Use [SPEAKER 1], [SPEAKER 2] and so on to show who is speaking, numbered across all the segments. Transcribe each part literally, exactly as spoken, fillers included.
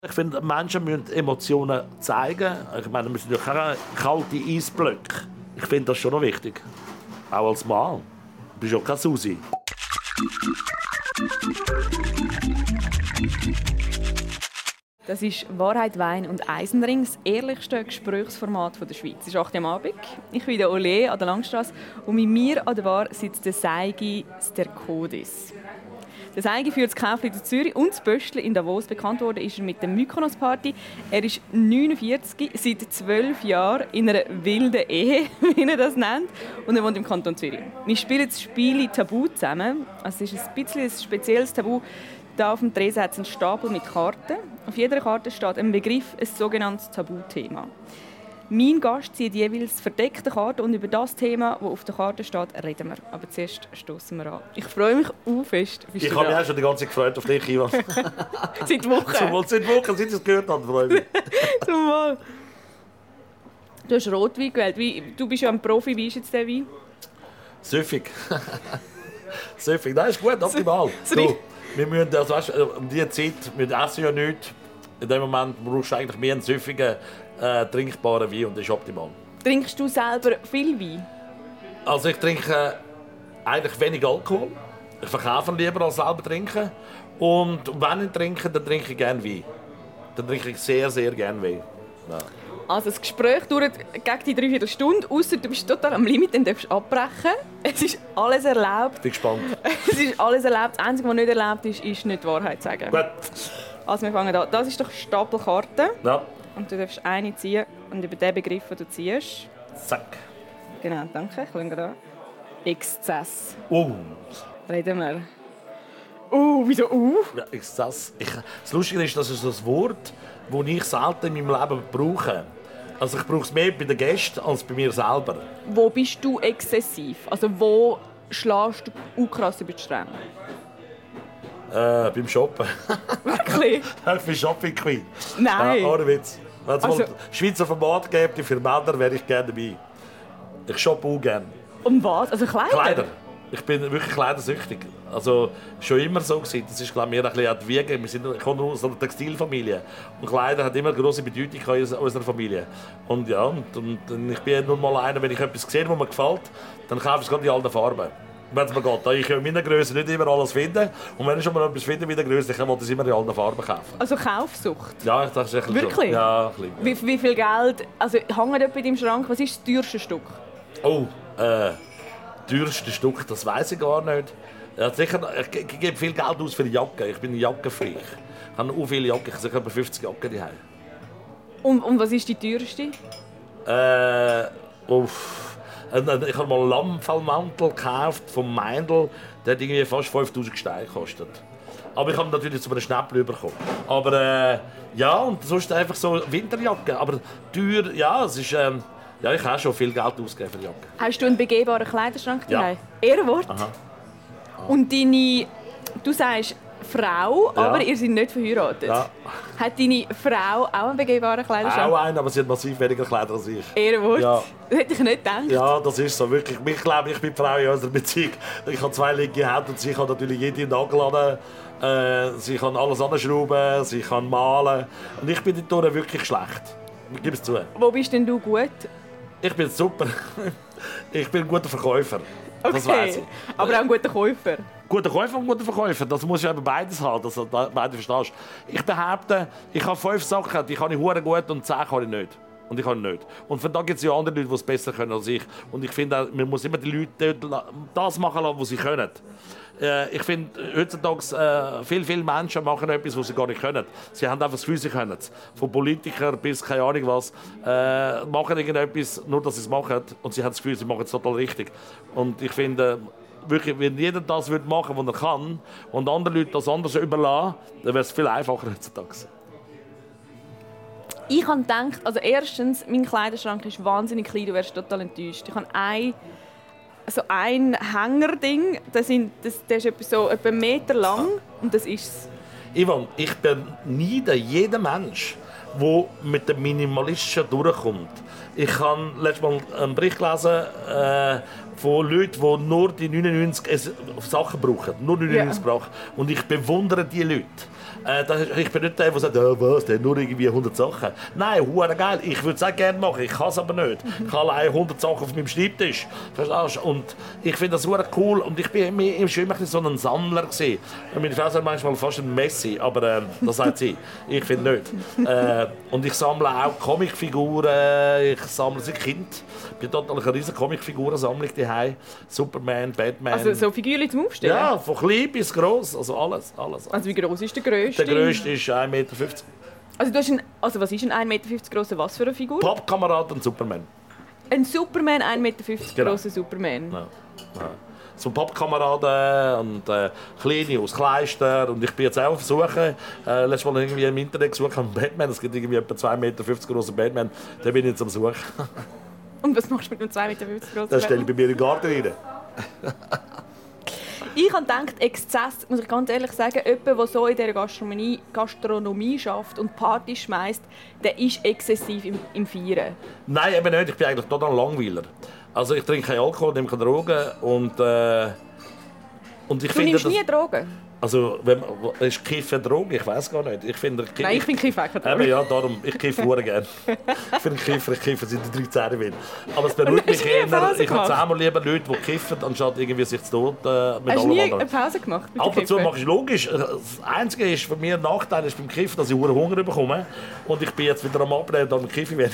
[SPEAKER 1] Ich finde, Menschen müssen Emotionen zeigen. Ich meine, wir sind ja keine kalten Eisblöcke. Ich finde das schon noch wichtig. Auch als Mann. Du bist ja keine Susi.
[SPEAKER 2] Das ist «Wahrheit, Wein und Eisenring», das ehrlichste Gesprächsformat der Schweiz. Es ist acht Uhr am Abend. Ich bin der Ole an der Langstrasse und mit mir an der Bar sitzt der Seigi Sterkodis. Der Seigi führt das Käfli in Zürich und das Böschli in Davos. Bekannt worden ist er mit der Mykonos-Party. Er ist neunundvierzig, seit zwölf Jahren in einer wilden Ehe, wie er das nennt. Und er wohnt im Kanton Zürich. Wir spielen das Spiel Tabu zusammen. Also es ist ein bisschen ein spezielles Tabu. Da auf dem Tresen hat es einen Stapel mit Karten. Auf jeder Karte steht ein Begriff, ein sogenanntes Tabuthema. Mein Gast zieht jeweils verdeckte Karten und über das Thema, das auf der Karte steht, reden wir. Aber zuerst stoßen wir an. Ich freue mich auch fest.
[SPEAKER 1] Bist ich habe mich auch schon die ganze Zeit gefreut auf dich, Ivan.
[SPEAKER 2] Seit Wochen.
[SPEAKER 1] Zumal seit Wochen, seit ich es gehört habe, freue mich.
[SPEAKER 2] Zumal. Du hast Rotwein gewählt. Wie, du bist ja ein Profi. Wie ist jetzt der Wein?
[SPEAKER 1] Süffig. Süffig. Nein, ist gut, optimal. So, wir müssen, also, weißt, um diese Zeit, wir essen ja nichts. In dem Moment brauchst du eigentlich mehr einen süffigen, äh, trinkbaren Wein und das ist optimal.
[SPEAKER 2] Trinkst du selber viel Wein?
[SPEAKER 1] Also ich trinke eigentlich wenig Alkohol. Ich verkaufe lieber als selber trinken. Und wenn ich trinke, dann trinke ich gerne Wein. Dann trinke ich sehr, sehr gerne Wein. Ja.
[SPEAKER 2] Also das Gespräch dauert gegen die dreiviertel Stunde, ausser du bist total am Limit, dann darfst du abbrechen. Es ist alles erlaubt.
[SPEAKER 1] Ich bin gespannt.
[SPEAKER 2] Es ist alles erlaubt. Das Einzige, was nicht erlaubt ist, ist nicht die Wahrheit zu sagen.
[SPEAKER 1] Gut.
[SPEAKER 2] Also wir fangen an. Das ist doch Stapel Karten.
[SPEAKER 1] Ja.
[SPEAKER 2] Und du darfst eine ziehen und über den Begriff, den du ziehst.
[SPEAKER 1] Zack.
[SPEAKER 2] Genau, danke. Ich schaue da. Exzess.
[SPEAKER 1] Uh.
[SPEAKER 2] Reden wir. Uh, wieso uh?
[SPEAKER 1] Ja, Exzess. Ich, das Lustige ist, das ist ein Wort, das ich selten in meinem Leben brauche. Also ich brauche es mehr bei den Gästen als bei mir selber.
[SPEAKER 2] Wo bist du exzessiv? Also wo schlägst du auch krass über die Stränge?
[SPEAKER 1] Äh, beim Shoppen.
[SPEAKER 2] Wirklich?
[SPEAKER 1] Ich bin Shopping Queen.
[SPEAKER 2] Nein.
[SPEAKER 1] Ja, ohne Witz. Wenn es
[SPEAKER 2] Also,
[SPEAKER 1] mal Schweizer Format gäbe für Männer, wäre ich gerne dabei. Ich shoppe auch gerne.
[SPEAKER 2] Um was? Also Kleider?
[SPEAKER 1] Kleider. Ich bin wirklich kleidersüchtig. Also schon immer so gewesen. Das ist, glaube ich, mir ein bisschen die Wiege. Wir sind, ich komme aus einer Textilfamilie. Und Kleider hat immer eine grosse Bedeutung in unserer Familie. Und ja, und, und ich bin nur mal einer, wenn ich etwas sehe, das mir gefällt, dann kaufe ich es gerade in allen Farben. Wenn es mir geht. Ich kann in meiner Größe nicht immer alles finden. Und wenn ich schon mal etwas finde in meiner Größe, dann will ich es immer in allen Farben kaufen.
[SPEAKER 2] Also Kaufsucht?
[SPEAKER 1] Ja, ich dachte es
[SPEAKER 2] Wirklich?
[SPEAKER 1] schon. Ja, ein bisschen, ja.
[SPEAKER 2] Wie, wie viel Geld? Also hängt dort bei deinem Schrank? Was ist das teuerste Stück?
[SPEAKER 1] Oh, äh, teuerste Stück, das weiß ich gar nicht. Ja, sicher, ich, ich gebe viel Geld aus für die Jacke. Ich bin ein Jackenfreak. Ich habe auch viele Jacken. Ich habe etwa fünfzig Jacken daheim.
[SPEAKER 2] Und, und was ist die teuerste?
[SPEAKER 1] Äh, uff. Ich habe mal einen Lammfellmantel gekauft vom Meindl. Der hat irgendwie fast fünftausend Steine gekostet. Aber ich habe natürlich zu einem Schnäppchen bekommen. Aber äh, ja, und sonst einfach so Winterjacke. Aber teuer, ja, es ist... Ähm, ja, ich habe schon viel Geld ausgegeben für die Jacke.
[SPEAKER 2] Hast du einen begehbaren Kleiderschrank
[SPEAKER 1] Ja.
[SPEAKER 2] daheim? Ehrenwort.
[SPEAKER 1] Aha.
[SPEAKER 2] Und deine... Du sagst Frau,
[SPEAKER 1] Ja.
[SPEAKER 2] aber ihr seid nicht verheiratet.
[SPEAKER 1] Ja.
[SPEAKER 2] Hat deine Frau auch einen begehbaren Kleiderschrank?
[SPEAKER 1] Auch einen, aber sie hat massiv weniger Kleider als ich.
[SPEAKER 2] Ehrenwort.
[SPEAKER 1] Ja.
[SPEAKER 2] Das hätte ich nicht gedacht.
[SPEAKER 1] Ja, das ist so. Wirklich. Ich glaube, ich bin die Frau in unserer Beziehung. Ich habe zwei linke Hände und sie kann natürlich jede Nagel an. Äh, sie kann alles anschrauben, sie kann malen. Und ich bin dort wirklich schlecht. Ich gebe es zu.
[SPEAKER 2] Wo bist denn du gut?
[SPEAKER 1] Ich bin super. Ich bin ein guter Verkäufer. Das weiss ich.
[SPEAKER 2] Aber auch ein guter Käufer.
[SPEAKER 1] Guter Käufer und guter Verkäufer, das muss ja eben beides haben, dass du beide verstehst. Ich behaupte, ich habe fünf Sachen, die kann ich hure gut und zehn kann ich nicht. Und ich kann nicht. Und von da gibt es ja andere Leute, die es besser können als ich. Und ich finde, man muss immer die Leute das machen lassen, was sie können. Äh, ich finde, heutzutage äh, viele, viele Menschen machen etwas, was sie gar nicht können. Sie haben einfach das Gefühl, sie können es. Von Politikern bis keine Ahnung was. Äh, machen irgendetwas, nur dass sie es machen. Und sie haben das Gefühl, sie machen es total richtig. Und ich finde, wirklich, wenn jeder das machen würde, was er kann, und andere Leute das anders überlassen, dann wäre es viel einfacher heutzutage.
[SPEAKER 2] Ich habe gedacht, also erstens, mein Kleiderschrank ist wahnsinnig klein, du wärst total enttäuscht. Ich habe ein, so ein Hängerding, das, sind, das, das ist etwa so etwa einen Meter lang und das ist es.
[SPEAKER 1] Ivan, ich beneide jeden Mensch, der mit dem Minimalistischen durchkommt. Ich habe letztes Mal einen Bericht gelesen äh, von Leuten, die nur die neunundneunzig Sachen brauchen. Nur neunundneunzig yeah. brauchen. Und ich bewundere diese Leute. Äh, das, ich bin nicht der, der sagt, oh, was, der hat nur irgendwie hundert Sachen. Nein, hure geil. Ich würde es auch gerne machen, ich kann es aber nicht. Ich habe allein hundert Sachen auf meinem Schreibtisch. Verstehst du? Und ich finde das hure cool. Und ich bin immer schon immer so ein Sammler gewesen. Meine Frau sagt manchmal fast ein Messi, aber äh, das sagt sie. Ich finde nicht. Äh, und ich sammle auch Comicfiguren. Ich sammle seit Kind. Ich bin total eine riesige Comicfigurensammlung daheim. Superman, Batman.
[SPEAKER 2] Also so Figuren zum Aufstellen?
[SPEAKER 1] Ja, von klein bis gross. Also alles, alles, alles.
[SPEAKER 2] Also wie gross ist der grösste?
[SPEAKER 1] Der grösste ist ein Meter fünfzig.
[SPEAKER 2] Also, du hast ein, also was ist ein ein Meter fünfzig grosser was für eine Figur?
[SPEAKER 1] Pappkamerad und Superman.
[SPEAKER 2] Ein Superman, ein Meter fünfzig
[SPEAKER 1] genau.
[SPEAKER 2] grosser Superman.
[SPEAKER 1] Ja. Ja. So Pappkameraden und äh, Kleine aus Kleister. Und ich bin jetzt auch auf Suche. Äh, letztes Mal irgendwie im Internet gesucht am Batman. Es gibt irgendwie etwa zwei Meter fünfzig grossen Batman. Den bin ich jetzt am Suchen.
[SPEAKER 2] Und was machst du mit einem zwei Meter fünfzig grossen Batman?
[SPEAKER 1] Das stelle ich bei mir in den Garten rein.
[SPEAKER 2] Ich habe gedacht, Exzess, muss ich ganz ehrlich sagen, jemand, der so in dieser Gastronomie, Gastronomie schafft und Partys schmeißt, der ist exzessiv im, im Feiern.
[SPEAKER 1] Nein, eben nicht. Ich bin eigentlich total Langweiler. Also ich trinke keinen Alkohol, nehme keine Drogen und, äh, und ich
[SPEAKER 2] du
[SPEAKER 1] finde,
[SPEAKER 2] nimmst
[SPEAKER 1] das,
[SPEAKER 2] nie Drogen?
[SPEAKER 1] Also, wenn, ist Kiffen eine Droge? Ich weiß gar nicht. Ich finde,
[SPEAKER 2] Nein, ich finde Kiffen keine Droge.
[SPEAKER 1] Eben, ja, darum, ich kiffe sehr gerne. Ich finde Kiffer, ich kiffe seit dreizehn Jahren. Aber es beruhigt mich eher. Ich habe zehnmal lieber Leute, die kiffen, anstatt irgendwie sich zu Tod äh, mit
[SPEAKER 2] Hast du nie
[SPEAKER 1] anderen.
[SPEAKER 2] eine Pause gemacht?
[SPEAKER 1] Ab und zu mache ich logisch. Das Einzige ist für mich ein Nachteil ist beim Kiffen, dass ich hohen Hunger bekomme. Und ich bin jetzt wieder am Abnehmen, dann kiffe ich weniger.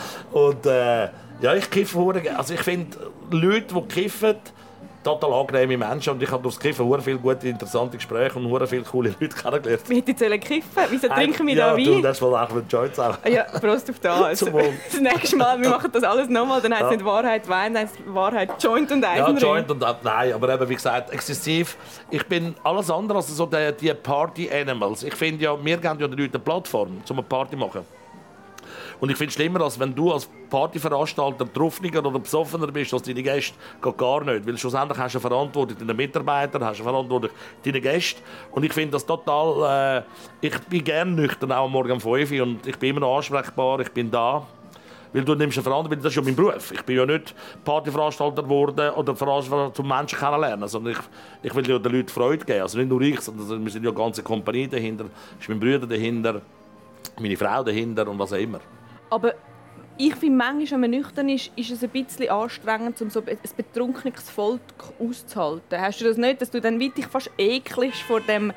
[SPEAKER 1] Und äh, ja, ich kiffe sehr gerne. Also ich finde, Leute, die kiffen, total angenehme Menschen und ich habe durch das Kiffen sehr viele gute, interessante Gespräche und sehr viele coole Leute kennengelernt.
[SPEAKER 2] Wie hätte ich kiffen? Wieso trinken wir
[SPEAKER 1] ja,
[SPEAKER 2] da Wein?
[SPEAKER 1] Du, das war auch mit Joints auch.
[SPEAKER 2] Ja, Prost auf das.
[SPEAKER 1] Zum Wohl.
[SPEAKER 2] Das nächste Mal, wir machen das alles nochmal, dann heisst es ja. nicht Wahrheit Wein, dann heisst es Wahrheit Joint und Eisenring.
[SPEAKER 1] Ja, Joint und nein, aber eben, wie gesagt, exzessiv. Ich bin alles andere als so die, die Party-Animals. Ich finde ja, wir geben ja den Leuten eine Plattform, um eine Party zu machen. Und ich finde es schlimmer, als wenn du als Partyveranstalter betroffener oder besoffener bist als deine Gäste. Geht gar nicht. Weil schlussendlich hast du eine Verantwortung deinen Mitarbeitern, hast du eine Verantwortung deinen Gästen. Und ich finde das total... Äh, ich bin gerne nüchtern, auch am Morgen um fünf Uhr. Und ich bin immer noch ansprechbar, ich bin da. Weil du nimmst eine Verantwortung, das ist ja mein Beruf. Ich bin ja nicht Partyveranstalter geworden oder Veranstalter zum Menschen kennenlernen, sondern ich, ich will ja den Leuten Freude geben. Also nicht nur ich, sondern wir sind ja eine ganze Kompanie dahinter. Es ist mein Bruder dahinter, meine Frau dahinter und was auch immer.
[SPEAKER 2] Aber ich finde, manchmal, wenn man nüchtern ist, ist es ein bisschen anstrengend, um so ein betrunkenes Volk auszuhalten. Hast du das nicht, dass du dann wirklich fast ekelst vor dem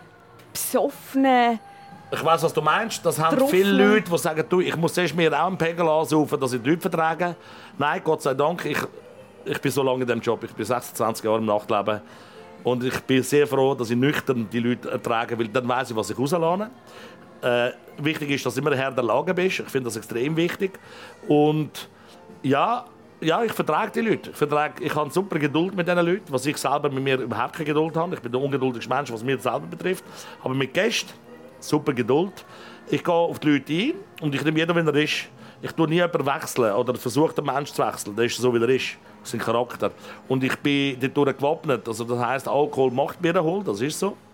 [SPEAKER 2] besoffenen...
[SPEAKER 1] Ich weiss, was du meinst. Das haben
[SPEAKER 2] Truffel.
[SPEAKER 1] viele Leute, die sagen, du, ich muss erst mir auch einen Pegel ansaufen, dass ich die Leute vertrage. Nein, Gott sei Dank, ich, ich bin so lange in diesem Job. Ich bin sechsundzwanzig Jahre im Nachtleben. Und ich bin sehr froh, dass ich nüchtern die Leute ertrage, weil dann weiss ich, was ich rauslasse. Äh, wichtig ist, dass du immer Herr der Lage bist. Ich finde das extrem wichtig. Und ja, ja ich vertrage die Leute. Ich, vertrage, ich habe super Geduld mit diesen Leuten, was ich selber mit mir überhaupt keine Geduld habe. Ich bin der ungeduldigste Mensch, was mich selber betrifft. Aber mit Gästen, super Geduld. Ich gehe auf die Leute ein und ich nehme jeden, wie er ist. Ich tue nie jemanden wechseln oder versuche den Menschen zu wechseln. Der ist so, wie er ist. Das ist ein Charakter. Und ich bin dadurch gewappnet. Also das heisst, Alkohol macht mir erholt, das ist so.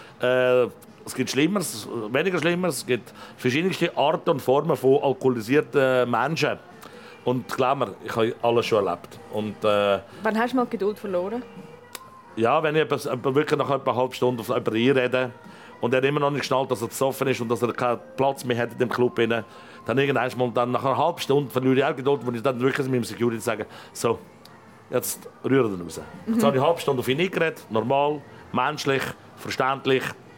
[SPEAKER 1] Äh, Es gibt Schlimmeres, weniger Schlimmeres. Es gibt verschiedenste Arten und Formen von alkoholisierten Menschen. Und glaub mir, ich habe alles schon erlebt. Und, äh,
[SPEAKER 2] Wann hast du mal die Geduld verloren?
[SPEAKER 1] Ja, wenn ich wirklich nach etwa einer halben Stunde auf jemanden einrede und er immer noch nicht geschnallt, dass er besoffen ist und dass er keinen Platz mehr hat in dem Club, dann irgendwann mal, dann nach einer halben Stunde verliere ich auch Geduld, wenn ich dann wirklich mit dem Security sage, so, jetzt rühre ihn raus. Mhm. Jetzt habe ich eine halbe Stunde auf ihn eingeredet, normal, menschlich, verständlich.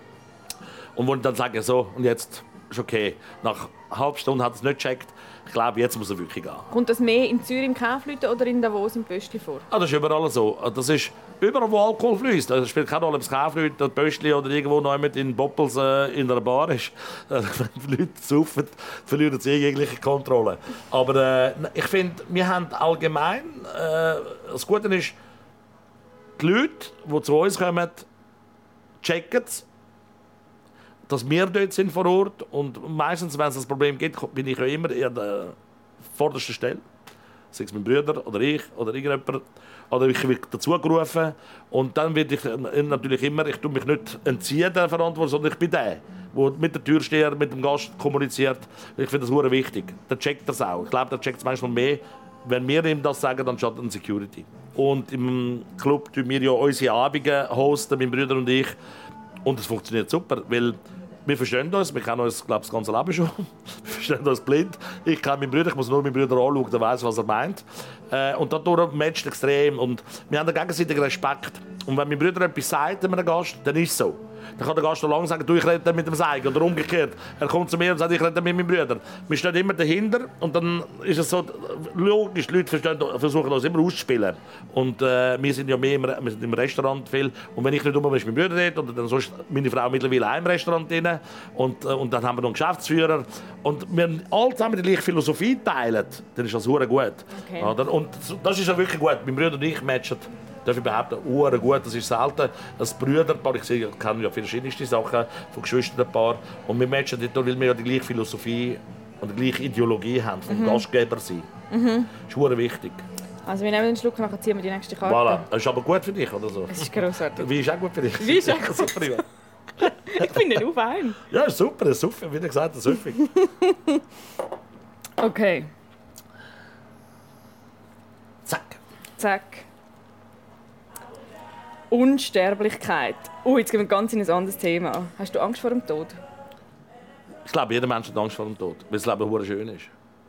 [SPEAKER 1] Und wenn ich dann sage, so, und jetzt ist okay. Nach einer halben Stunde hat er es nicht gecheckt. Ich glaube, jetzt muss er wirklich gehen.
[SPEAKER 2] Kommt das mehr in Zürich im Kaufleuten oder in Davos im Pöstli vor?
[SPEAKER 1] Ah, das ist überall so. Das ist überall, wo Alkohol fließt. Das spielt keine Rolle, ob es Kaufleuten, das Pöstli oder irgendwo noch jemand in Boppels äh, in einer Bar ist. Wenn die Leute saufen, verlieren sie jegliche Kontrolle. Aber äh, ich finde, wir haben allgemein... Äh, das Gute ist, die Leute, die zu uns kommen, checken es, dass wir dort sind vor Ort. Und meistens, wenn es ein Problem gibt, bin ich ja immer an der vordersten Stelle. Sei es mein Bruder oder ich oder irgendjemand. Oder ich werde dazu gerufen. Und dann werde ich natürlich immer, ich tue mich nicht entziehen der Verantwortung, sondern ich bin der, der mit dem Türsteher, mit dem Gast kommuniziert. Ich finde das sehr wichtig. Der checkt das auch. Ich glaube, der checkt es manchmal mehr, wenn wir ihm das sagen, dann schaut an Security. Und im Club hosten wir ja unsere Abende, hosten, mein Bruder und ich. Und es funktioniert super, weil wir verstehen uns, wir kennen uns glaube ich, das ganze Leben schon. Wir verstehen uns blind. Ich kenne meinen Bruder, ich muss nur meinen Bruder anschauen, der weiß, was er meint. Äh, und dadurch matcht extrem. Und wir haben den gegenseitigen Respekt. Und wenn mein Bruder etwas sagt einem Gast, dann ist es so. Dann kann der Gast noch lange sagen, du, ich rede mit dem Seigen. Oder umgekehrt. Er kommt zu mir und sagt, ich rede mit meinem Bruder. Wir stehen immer dahinter. Und dann ist es so, logisch, die Leute verstehen, versuchen uns immer auszuspielen. Und äh, wir sind ja mehr im, wir sind im Restaurant viel. Und wenn ich nicht um bin, ist mein Bruder dort. Oder dann sonst meine Frau mittlerweile auch im Restaurant drin. Und, äh, und dann haben wir noch einen Geschäftsführer. Und wir alle zusammen die gleiche Philosophie teilen. Dann ist das sehr gut. Okay. Oder? Und das ist ja wirklich gut. Mein Bruder und ich matchen. Darf ich behaupten, uhren gut. Das ist selten. Das Brüderpaar, ich sehe, ich kenne ja verschiedenste Sachen von Geschwisterpaar. Und wir matchen dort, weil wir ja die gleiche Philosophie und die gleiche Ideologie haben, vom mhm. Gastgeber sein. Mhm. Das ist sehr wichtig.
[SPEAKER 2] Also wir nehmen den Schluck, nachher ziehen wir die nächste Karte.
[SPEAKER 1] Voilà. Das ist aber gut für dich, oder so?
[SPEAKER 2] Das ist grossartig.
[SPEAKER 1] Wie ist auch gut für dich?
[SPEAKER 2] Wie ist auch gut für dich? Ich finde den auch fein.
[SPEAKER 1] Ja, ist super, ist super. Wie gesagt, das ist häufig.
[SPEAKER 2] Okay.
[SPEAKER 1] Zack.
[SPEAKER 2] Zack. Unsterblichkeit. Oh, jetzt gehen wir ganz in ein anderes Thema. Hast du Angst vor dem Tod?
[SPEAKER 1] Ich glaube, jeder Mensch hat Angst vor dem Tod, weil das Leben sehr schön ist.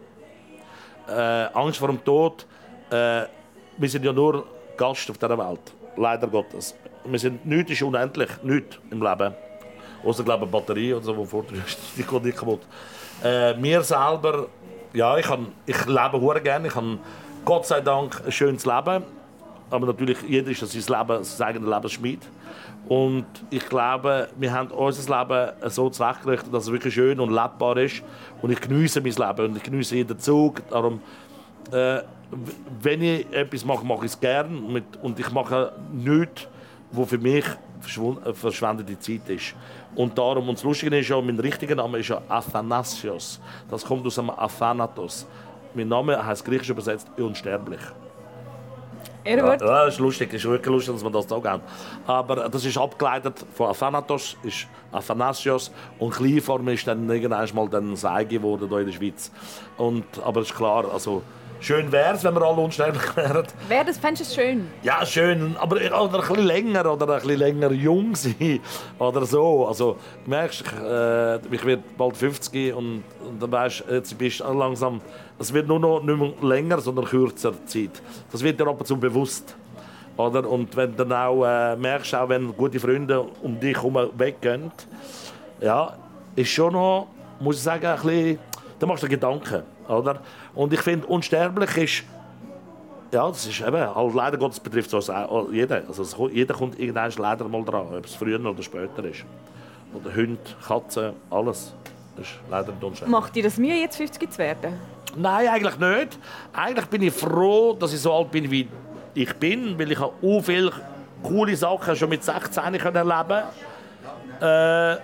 [SPEAKER 1] Äh, Angst vor dem Tod, äh, wir sind ja nur Gast auf dieser Welt, leider Gottes. Wir sind, nichts ist unendlich, nichts im Leben. Außer glaube eine Batterie oder so, die vorderst, die geht nicht kaputt. Äh, mir selber, ja, ich, kann, ich lebe sehr gerne, ich habe Gott sei Dank ein schönes Leben. Aber natürlich, jeder ist sein Leben, sein eigenes Lebensschmied. Und ich glaube, wir haben unser Leben so zurechtgerichtet, dass es wirklich schön und lebbar ist. Und ich genieße mein Leben und ich genieße jeden Zug. Darum, äh, wenn ich etwas mache, mache ich es gerne. Und ich mache nichts, was für mich verschwendete Zeit ist. Und darum, und das Lustige ist ja, mein richtiger Name ist ja Athanasios. Das kommt aus dem Athanatos. Mein Name heißt griechisch übersetzt unsterblich. Ja, ja, das ist lustig, das ist wirklich lustig, dass man das da gibt. Aber das ist abgeleitet von Athanatos, ist Athanasios und Kleinform ist dann irgendwann mal dann Seige geworden hier in der Schweiz. Und, aber es ist klar, also schön wäre es, wenn wir alle unsterblich wären.
[SPEAKER 2] Wäre das, fändest du es schön?
[SPEAKER 1] Ja, schön, aber oder ein bisschen länger oder ein bisschen länger jung sein oder so. Also du merkst, ich, äh, ich werde bald fünfzig und, und dann weißt, jetzt bist du langsam. Es wird nur noch nicht mehr länger, sondern kürzer Zeit. Das wird dir ab und zu bewusst. Oder? Und wenn du dann auch äh, merkst, auch wenn gute Freunde um dich herum weggehen, ja, ist schon noch, muss ich sagen, ein bisschen, da machst du dir Gedanken. Oder? Und ich finde, unsterblich ist, ja, das ist eben, halt, leider Gottes betrifft es auch jeden. Also jeder kommt irgendwann leider mal dran, ob es früher oder später ist. Oder Hunde, Katzen, alles. Das ist leider unsterblich.
[SPEAKER 2] Macht dir das Mühe, jetzt fünfzig zu werden?
[SPEAKER 1] Nein, eigentlich nicht. Eigentlich bin ich froh, dass ich so alt bin, wie ich bin, weil ich auch viele coole Sachen schon mit sechzehn erleben konnte. Äh,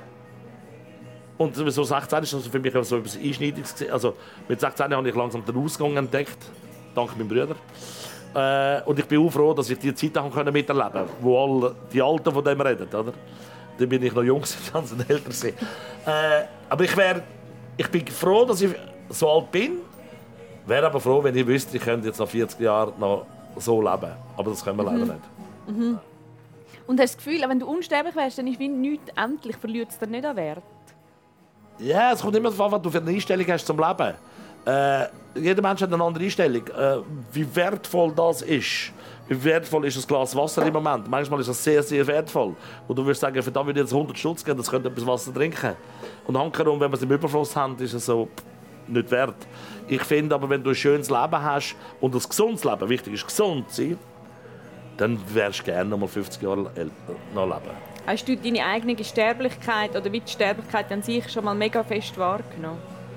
[SPEAKER 1] und so sechzehn ist das für mich so etwas Einschneidendes. Also mit sechzehn habe ich langsam den Ausgang entdeckt, dank meinem Bruder. Äh, und ich bin auch froh, dass ich die Zeit miterleben konnte, wo alle die Alten von dem reden. Oder? Dann bin ich noch jung, dann sind älter. Äh, aber ich, wär, ich bin froh, dass ich so alt bin. Wäre aber froh, wenn ich wüsste, ich könnte jetzt nach vierzig Jahren noch so leben. Aber das können wir mhm. leider nicht.
[SPEAKER 2] Mhm. Und hast du das Gefühl, wenn du unsterblich wärst, dann ist wie nichts endlich, verliert es dir nicht an Wert?
[SPEAKER 1] Ja, es kommt immer darauf an, was du für eine Einstellung hast zum Leben. Äh, jeder Mensch hat eine andere Einstellung. Äh, wie wertvoll das ist. Wie wertvoll ist ein Glas Wasser im Moment? Manchmal ist das sehr, sehr wertvoll. Und du würdest sagen, für das würde ich jetzt hundert Stutz geben, das könnte etwas Wasser trinken. Und hankerum, wenn wir es im Überfluss haben, ist es so nicht wert. Ich finde aber, wenn du ein schönes Leben hast und ein gesundes Leben, wichtig ist gesund sein, dann wärst du gerne noch mal fünfzig Jahre noch leben.
[SPEAKER 2] Hast du deine eigene Sterblichkeit oder wie die Sterblichkeit an sich schon mal mega fest wahrgenommen?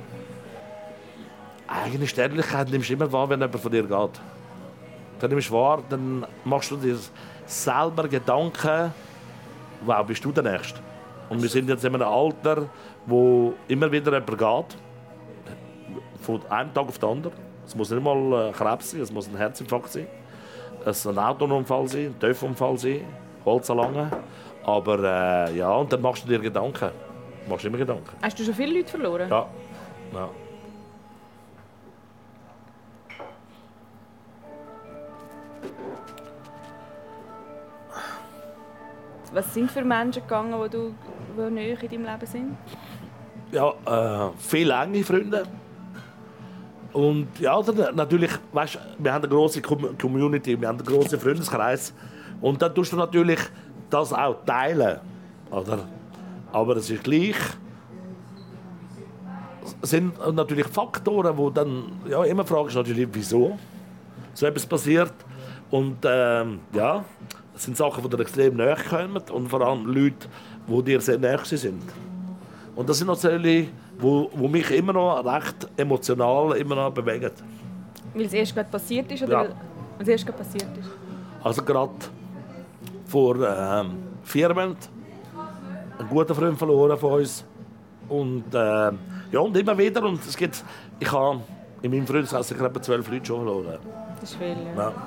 [SPEAKER 1] Eigene Sterblichkeit nimmst du immer wahr, wenn jemand von dir geht. Dann nimmst du wahr, dann machst du dir selber Gedanken, wow, bist du der Nächste? Und wir sind jetzt in einem Alter, wo immer wieder jemand geht. Von einem Tag auf den anderen. Es muss nicht mal Krebs sein, es muss ein Herzinfarkt sein. Es muss ein Autounfall sein, ein Töpfunfall sein, Holzanlange. Aber äh, ja, und dann machst du dir Gedanken. Machst du immer Gedanken.
[SPEAKER 2] Hast du schon viele Leute verloren?
[SPEAKER 1] Ja. ja.
[SPEAKER 2] Was sind für Menschen gegangen, die du die näher in deinem Leben sind?
[SPEAKER 1] Ja, äh, viele enge Freunde. Und ja, dann, natürlich, weißt, wir haben eine grosse Community, wir haben einen grossen Freundeskreis. Und dann tust du natürlich das auch teilen. Oder? Aber es ist gleich. Es sind natürlich Faktoren, wo dann ja, immer fragst, natürlich, wieso so etwas passiert. Und ähm, ja, es sind Sachen, die dir extrem nahe kommen und vor allem Leute, die dir sehr nahe sind. Und das sind natürlich, wo, wo mich immer noch recht emotional immer noch bewegen.
[SPEAKER 2] Weil es erst gerade passiert ist oder
[SPEAKER 1] Ja.
[SPEAKER 2] weil es erst gerade passiert ist?
[SPEAKER 1] Also gerade vor ähm, vier Monaten einen guten Freund verloren von uns. Und, äh, ja, und immer wieder. Und es gibt, ich habe in meinem Freundeskreis etwa zwölf Leute schon verloren.
[SPEAKER 2] Das ist viel, ja.
[SPEAKER 1] Ja.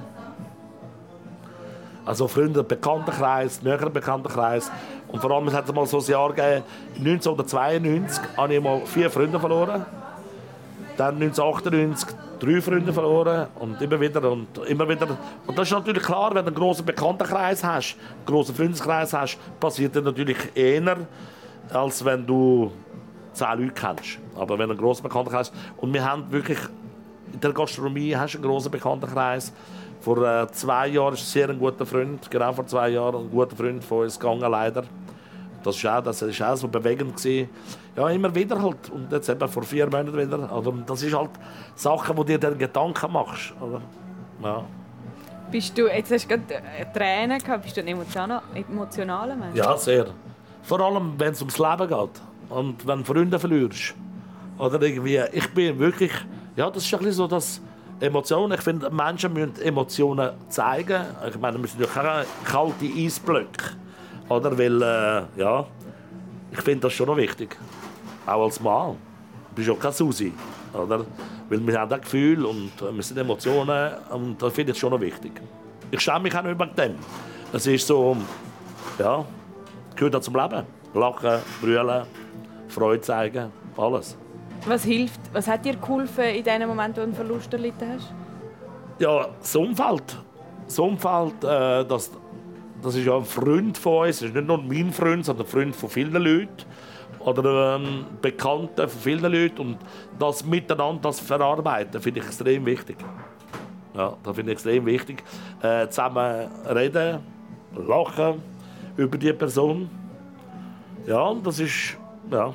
[SPEAKER 1] Also Freunde, Bekanntenkreis, näherer Bekanntenkreis. Und vor allem, es hat mal so ein Jahr gegeben, neunzehnhundertzweiundneunzig habe ich mal vier Freunde verloren. Dann neunzehnhundertachtundneunzig drei Freunde verloren und immer wieder und immer wieder. Und das ist natürlich klar, wenn du einen grossen Bekanntenkreis hast, einen grossen Freundeskreis hast, passiert das natürlich eher, als wenn du zehn Leute kennst. Aber wenn du einen grossen Bekanntenkreis und wir haben wirklich in der Gastronomie hast du einen grossen Bekanntenkreis. Vor äh, zwei Jahren ist ein sehr ein guter Freund, genau vor zwei Jahren, ein guter Freund von uns gegangen, leider. Das war auch, das ist auch so bewegend gewesen. Ja, immer wieder halt. Und jetzt eben vor vier Monaten wieder. Also, das ist halt Sachen, die dir dann Gedanken machst. Oder? Ja.
[SPEAKER 2] Bist du, jetzt hast du gerade Tränen gehabt, bist du ein emotionaler, emotionaler Mensch?
[SPEAKER 1] ja, sehr. Vor allem, wenn es ums Leben geht. Und wenn du Freunde verlierst. Oder irgendwie, ich bin wirklich, ja, das ist ein bisschen so, dass Emotionen, ich finde, Menschen müssen Emotionen zeigen. Ich meine, wir sind ja keine kalte Eisblöcke. Oder? Weil, äh, ja, ich finde das schon noch wichtig. Auch als Mann. Du bist ja kein Susi. Oder? Weil wir haben auch Gefühle und äh, wir sind Emotionen. Und das finde ich schon noch wichtig. Ich schäme mich auch nicht wegen dem. Es ist so, ja, gehört auch zum Leben. Lachen, brüllen, Freude zeigen, alles.
[SPEAKER 2] Was hilft, was hat dir geholfen in den Momenten, wo du einen Verlust erlitten hast?
[SPEAKER 1] Ja, das Umfeld. Das Umfeld, äh, das, das ist ja ein Freund von uns. Das ist nicht nur mein Freund, sondern ein Freund von vielen Leuten. Oder ein Bekannter von vielen Leuten. Und das Miteinander, das Verarbeiten, finde ich extrem wichtig. Ja, das finde ich extrem wichtig. Äh, zusammen reden, lachen über die Person. Ja, das ist, ja.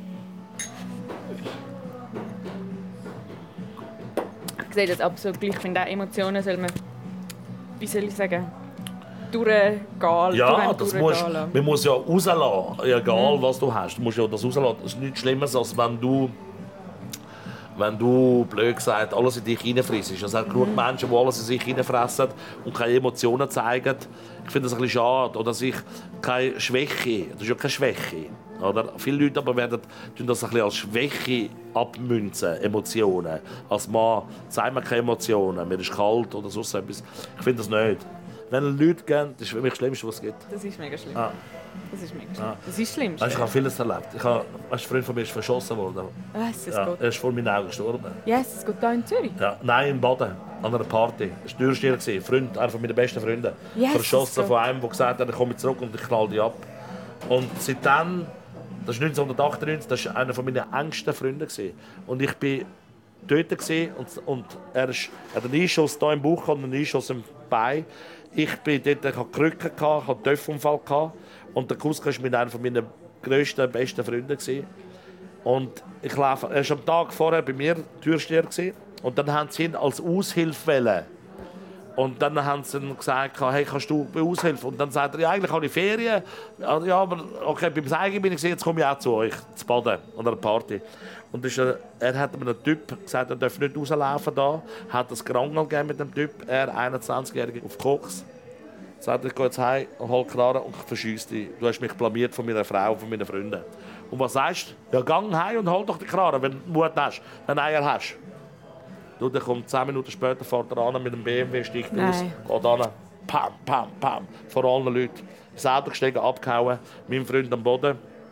[SPEAKER 2] Ich sehe das absolut gleich. Ich finde auch, Emotionen soll man, wie soll ich sagen, durchgehen.
[SPEAKER 1] Ja, das muss, man muss ja rauslassen, egal
[SPEAKER 2] Mhm.
[SPEAKER 1] was du hast. Du musst ja das rauslassen. Das ist nichts Schlimmeres, als wenn du, wenn du, blöd gesagt, alles in dich hineinfrisst. Es hat genug Menschen, die alles in sich hineinfressen und keine Emotionen zeigen. Ich finde das ein bisschen schade. Oder sich keine Schwäche, das ist ja keine Schwäche. Oder? Viele Leute aber werden tun das ein bisschen als Schwäche abmünzen, Emotionen. Als Mann zeigt man keine Emotionen, mir ist kalt oder sonst etwas. Ich finde das nicht. Wenn Leute gehen, das ist für mich das Schlimmste, was es gibt.
[SPEAKER 2] Das ist mega schlimm.
[SPEAKER 1] Ah.
[SPEAKER 2] Das ist mega schlimm.
[SPEAKER 1] Ah.
[SPEAKER 2] Das ist das Schlimmste.
[SPEAKER 1] Weißt, ich habe vieles erlebt. Ich habe, weißt, ein Freund von mir ist verschossen worden.
[SPEAKER 2] Jesus
[SPEAKER 1] Ja,
[SPEAKER 2] Gott.
[SPEAKER 1] er ist vor meinen Augen gestorben.
[SPEAKER 2] Yes, es geht hier in Zürich.
[SPEAKER 1] Ja, nein, in Baden, an einer Party. Er war Türsteher, ein Freund, einer meiner besten Freunde.
[SPEAKER 2] Yes,
[SPEAKER 1] verschossen
[SPEAKER 2] Gott.
[SPEAKER 1] von einem, der gesagt hat, ich komme zurück und ich knall dich ab. Und seitdem, das ist neunzehnhundertachtundneunzig, das war einer meiner engsten Freunde. Und ich war dort und, und er ist, hat einen Einschuss hier im Bauch und einen Einschuss im Bein. Ich bin dort, ich hatte Krücken, ich hatte einen Töpfunfall. Und der Kuska war mit einer meiner grössten, besten Freunde. Und ich laufe, er war am Tag vorher bei mir Türsteher. Und dann haben sie ihn als Aushilfe wählen. Und dann haben sie ihm gesagt, hey, kannst du bei Aushilfe? Und dann sagt er, ja, eigentlich habe ich Ferien. Ja, aber okay, beim Seigen bin ich gesehen, jetzt komme ich auch zu euch, zu Baden, an einer Party. Und ist er, er hat mir einen Typ gesagt, er darf nicht rauslaufen da. Hat das Gerangel gegeben mit dem Typ, er, einundzwanzigjähriger, auf Koks. Sagt er, ich gehe jetzt heim und hol Knarre und verschieße dich. Du hast mich blamiert von meiner Frau und von meinen Freunden. Und was sagst du? Ja, gang heim und hol doch die Knarre, wenn du Mut hast, wenn du Eier hast. Du, der kommt zehn Minuten später, fährt er an mit dem B M W, steigt aus, geht an, pam, pam, pam, vor allen Leuten. Ins Auto gestiegen, abgehauen, mein Freund am Boden.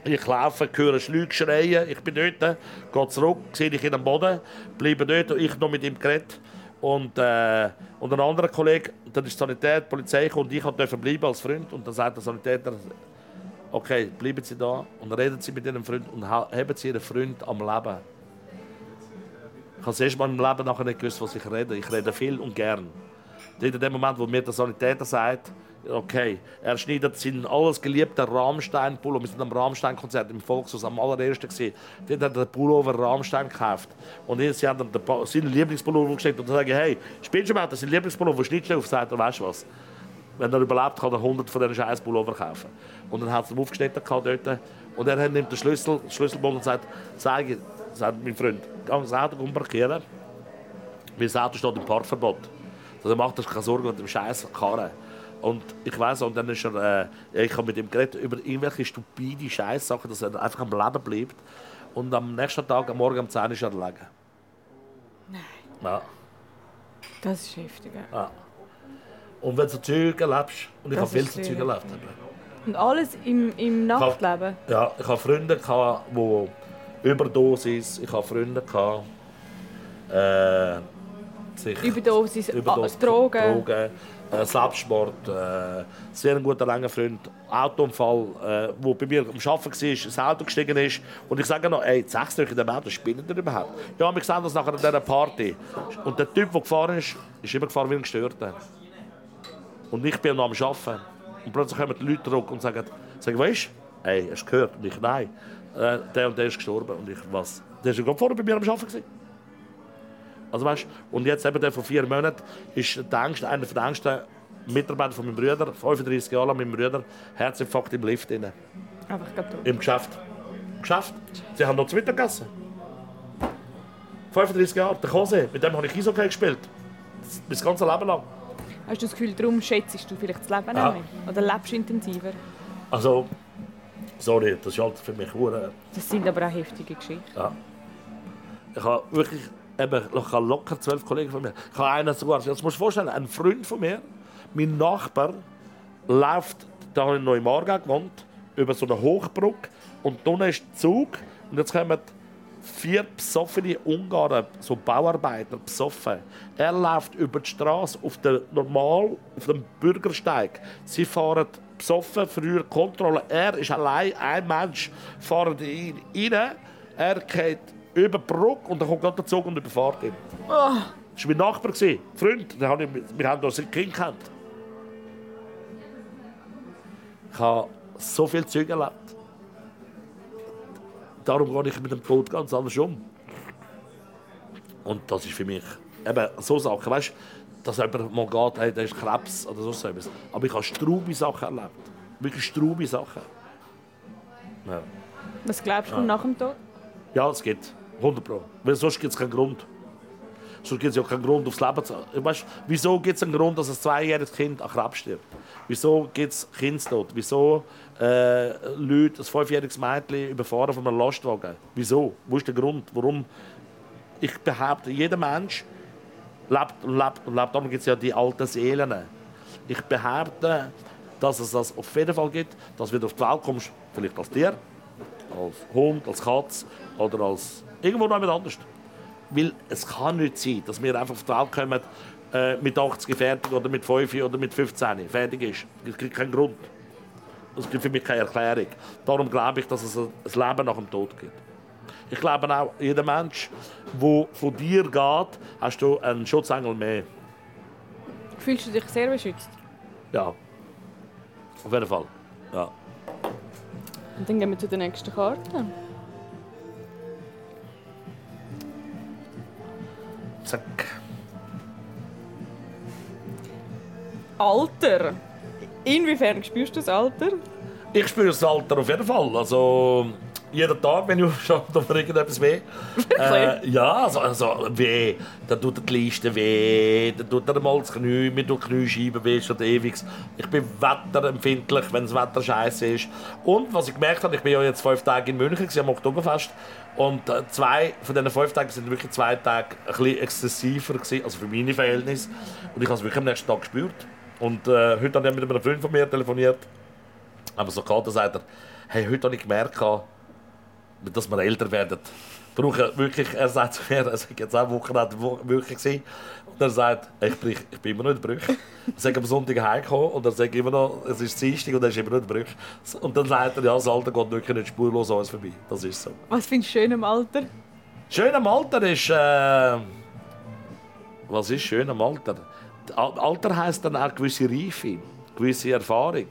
[SPEAKER 1] Ich laufe, höre Schläge schreien, ich bin dort, gehe zurück, sehe ich ihn am Boden, bleibe dort und ich noch mit ihm geredet. Und, äh, und ein anderer Kollege, dann ist die Sanität, die Polizei und ich durfte bleiben als Freund. Und dann sagt der Sanitäter, okay, bleiben Sie da und reden Sie mit Ihrem Freund und haben Sie Ihren Freund am Leben. Ich habe das erste Mal im Leben nachher nicht gewusst, was ich rede. Ich rede viel und gern. In dem Moment, wo mir der Sanitäter sagt, okay, er schneidet seinen alles geliebten Rammstein-Pullover. Wir sind am Rammstein-Konzert im Volkshaus am allerersten gesehen. Dort hat er den Pullover Rammstein gekauft. Und sie haben ihm seinen Lieblingspullover gesteckt und sagen, hey, spielst du mal sein Lieblingspullover, schneidest du auf, sagt er, weißt du was? Wenn er überlebt, kann er hundert von diesen scheiß Pullover kaufen. Und dann hat er ihn aufgeschnitten dort. Und er nimmt den Schlüssel, den Schlüsselbund und sagt, sag, sagt mein Freund, geh das Auto parkieren. Mein Auto steht im Parkverbot. Also er macht sich keine Sorgen mit dem scheiß Karren. Und ich weiss, und dann ist er, äh, ich habe mit ihm geredet über irgendwelche stupide Scheisssachen, dass er einfach am Leben bleibt. Und am nächsten Tag, am Morgen um zehn Uhr, ist er erlegen.
[SPEAKER 2] Nein.
[SPEAKER 1] Ja.
[SPEAKER 2] Das ist heftig.
[SPEAKER 1] Ja. Und wenn du so Zeug erlebst, und ich habe viel so Zeug erlebt.
[SPEAKER 2] Und alles im, im Nachtleben?
[SPEAKER 1] Ich habe, ja, ich habe Freunde, die Überdosis, ich habe Freunde, die äh, sich
[SPEAKER 2] Überdosis,
[SPEAKER 1] Überdosis
[SPEAKER 2] Drogen.
[SPEAKER 1] Drogen äh, Selbstmord, äh, sehr ein guter, langer Freund, Autounfall, äh, wo bei mir am Arbeiten war, ins Auto gestiegen ist. Und ich sage noch, ey, die sechs Leute in dem Auto, spinnen die überhaupt? Ja, wir sehen das nachher an dieser Party. Und der Typ, der gefahren ist, ist immer gefahren wie ein Gestörter. Und ich bin noch am Arbeiten. Und plötzlich kommen die Leute zurück und sagen, sagen weißt du, ey, hast du gehört? Und ich, nein, äh, der und der ist gestorben. Und ich, was? Der ist ja gerade vorher bei mir am Arbeiten gewesen. Also weißt, und jetzt eben der vor vier Monaten ist der Ängste, einer der engsten Mitarbeiter von meinem Bruder, fünfunddreißig Jahre lang, mein Bruder, Herzinfarkt im Lift drin.
[SPEAKER 2] Einfach tot.
[SPEAKER 1] Im Geschäft. Im Geschäft. Sie haben noch zu Mittag gegessen. fünfunddreißig Jahre, der Kose, mit dem habe ich Eishockey gespielt. Das, das ganze Leben lang.
[SPEAKER 2] Hast du das Gefühl, darum schätzt du vielleicht das Leben
[SPEAKER 1] Ja.
[SPEAKER 2] nicht mehr? Oder lebst du intensiver?
[SPEAKER 1] Also, sorry, das ist halt für mich hure.
[SPEAKER 2] Das sind aber auch heftige Geschichten.
[SPEAKER 1] Ja. Ich habe wirklich, eben, ich habe locker zwölf Kollegen von mir. Ich habe einen sogar, jetzt musst du dir vorstellen, ein Freund von mir, mein Nachbar, läuft, da habe ich noch im Aargau gewohnt, über so eine Hochbrücke und da ist der Zug und jetzt kommen vier besoffene Ungarn, so Bauarbeiter, besoffen. Er läuft über die Straße auf den normal, auf dem Bürgersteig. Sie fahren besoffen, früher Kontrolle. Er ist allein, ein Mensch, fahren ihn rein. Er geht über die Brücke und dann kommt gerade der Zug und überfährt ihn. Oh. Das war mein Nachbar, Freund. Den habe ich, wir haben uns als Kind gekannt. Ich habe so viel Zeug erlebt. Darum gehe ich mit dem Tod ganz anders um. Und das ist für mich eben so Sachen, weißt du, dass jemand mal geht, hey, der ist Krebs oder so etwas. Aber ich habe straube Sachen erlebt. Wirklich straube Sachen. Ja.
[SPEAKER 2] Was glaubst du ja. nach dem Tod?
[SPEAKER 1] Ja, es geht. hundert Pro. Weil sonst gibt es keinen Grund. Sonst gibt es ja keinen Grund, aufs Leben zu... Weißt, wieso gibt es einen Grund, dass ein zweijähriges Kind an Krebs stirbt? Wieso gibt es Kindstod? Wieso äh, Leute, ein fünfjähriges Mädchen überfahren von einem Lastwagen? Wieso? Wo ist der Grund? Warum? Ich behaupte, jeder Mensch lebt und lebt und lebt. Darum gibt es ja die alten Seelen. Ich behaupte, dass es das auf jeden Fall gibt, dass du auf die Welt kommst, vielleicht als Tier, als Hund, als Katze oder als irgendwo noch jemand anders. Weil es kann nicht sein, dass wir einfach auf die Welt kommen, äh, mit achtzig fertig oder mit fünf oder mit fünfzehn fertig ist. Es gibt keinen Grund. Es gibt für mich keine Erklärung. Darum glaube ich, dass es ein Leben nach dem Tod gibt. Ich glaube auch, jeder Mensch, der von dir geht, hast du einen Schutzengel mehr.
[SPEAKER 2] Fühlst du dich sehr beschützt?
[SPEAKER 1] Ja. Auf jeden Fall. Ja.
[SPEAKER 2] Und dann gehen wir zu der nächsten Karte.
[SPEAKER 1] Zack.
[SPEAKER 2] Alter. Inwiefern spürst du das Alter?
[SPEAKER 1] Ich spüre das Alter auf jeden Fall. Also, jeden Tag, wenn ich schon noch irgendetwas weh. Äh, ja, also, also weh. Dann tut die Leiste weh, dann tut er mal das Knie, mir tut die Kniescheibe weh, schon ewig. Ich bin wetterempfindlich, wenn das Wetter scheiße ist. Und was ich gemerkt habe, ich bin ja jetzt fünf Tage in München am Oktoberfest. Und zwei von diesen fünf Tagen sind wirklich zwei Tage ein bisschen exzessiver gewesen, also für meine Verhältnisse. Und ich habe es wirklich am nächsten Tag gespürt. Und äh, heute habe ich mit einem Freund von mir telefoniert. Aber so kalt, sagt er, Hey, heute habe ich gemerkt, dass wir älter werden. Brauche wirklich, er sagt zu mir, es war jetzt auch Wochenende wirklich gewesen. Und er sagt, ich bin, ich bin immer noch in der Brüche. Ich sage am Sonntag heimgekommen und er sagt immer noch, es ist Dienstag und er ist immer noch in der Brüche. Und dann sagt er, ja, das Alter geht wirklich nicht spurlos an uns vorbei. Das ist so.
[SPEAKER 2] Was findest du schön am Alter?
[SPEAKER 1] Schön am Alter ist, äh, was ist schön am Alter? Alter heisst dann auch gewisse Reife, gewisse Erfahrung,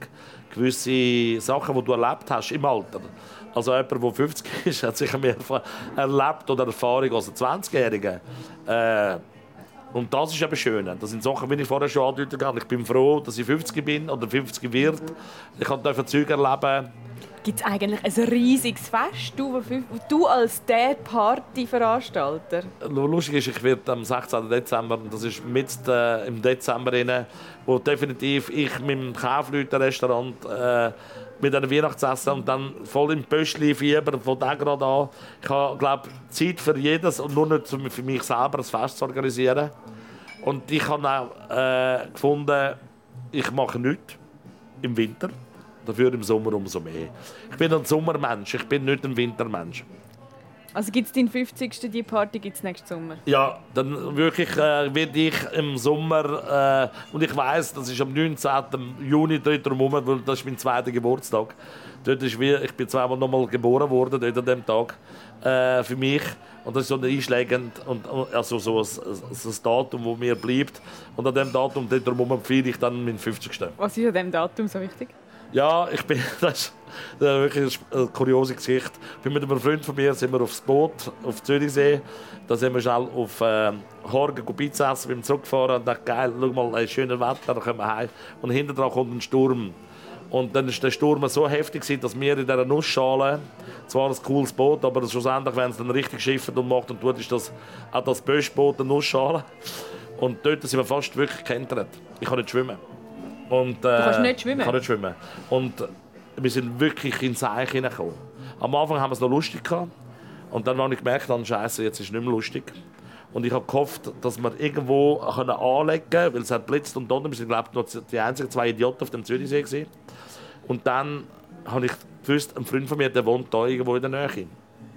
[SPEAKER 1] gewisse Sachen, die du erlebt hast im Alter. Also jemand, der fünfzig ist, hat sicher mehr erlebt oder Erfahrung als ein zwanzigjähriger. Äh, und das ist eben schön. Das sind Sachen, wie ich vorher schon angedeutet habe. Ich bin froh, dass ich fünfzig bin oder fünfzig wird. Ich durfte Zeug erleben.
[SPEAKER 2] Gibt es eigentlich ein riesiges Fest, du, du als der Partyveranstalter?
[SPEAKER 1] Lustig ist, ich werde am sechzehnten Dezember, das ist mitten äh, im Dezember, rein, wo definitiv ich mit dem Kaufleuten-Restaurant äh, mit einem Weihnachtsessen und dann voll im Pöstli-Fieber von da gerade an. Ich habe, glaube Zeit für jedes und nur nicht für mich selber ein Fest zu organisieren. Und ich habe auch äh, gefunden, ich mache nichts im Winter. Dafür im Sommer umso mehr. Ich bin ein Sommermensch, ich bin nicht ein Wintermensch.
[SPEAKER 2] Also gibt es deinen fünfzigsten die Party gibt's nächsten Sommer?
[SPEAKER 1] Ja, dann wirklich äh, werde ich im Sommer, äh, und ich weiss, das ist am neunzehnten Juni dort rum, weil das ist mein zweiter Geburtstag. Dort ist wie, ich bin zweimal noch mal geboren worden dort an diesem Tag äh, für mich. Und das ist so ein einschlägend, und, also so ein, ein Datum, das mir bleibt. Und an diesem Datum dort rum feiere ich dann meinen fünfzigsten
[SPEAKER 2] Was ist an diesem Datum so wichtig?
[SPEAKER 1] Ja, ich bin, das ist wirklich eine kuriose Geschichte. Ich bin mit einem Freund von mir sind wir aufs Boot auf Zürichsee. Da sind wir schnell auf äh, Horgen Pizza essen, beim Zurückfahren und dachte, geil, schau mal, ein schönes Wetter, dann kommen wir heim. Und hinten dran kommt ein Sturm. Und dann war der Sturm so heftig, dass wir in dieser Nussschale, zwar ein cooles Boot, aber schlussendlich, wenn es dann richtig schifft und macht und tut, ist das auch das Böschboot eine Nussschale. Und dort sind wir fast wirklich gekentert. Ich kann nicht schwimmen. Und, äh,
[SPEAKER 2] du kannst nicht schwimmen?
[SPEAKER 1] Ich kann nicht schwimmen. Und wir sind wirklich ins Eich hineingekommen. Am Anfang haben wir es noch lustig gehabt. Und dann habe ich gemerkt, dann, Scheiße, jetzt ist es nicht mehr lustig. Und ich habe gehofft, dass wir irgendwo anlegen können, weil es hat blitzt und donnert. Wir sind, glaube ich, noch die einzigen zwei Idioten auf dem Zürichsee gewesen. Und dann habe ich gewusst, ein Freund von mir, der wohnt da irgendwo in der Nähe.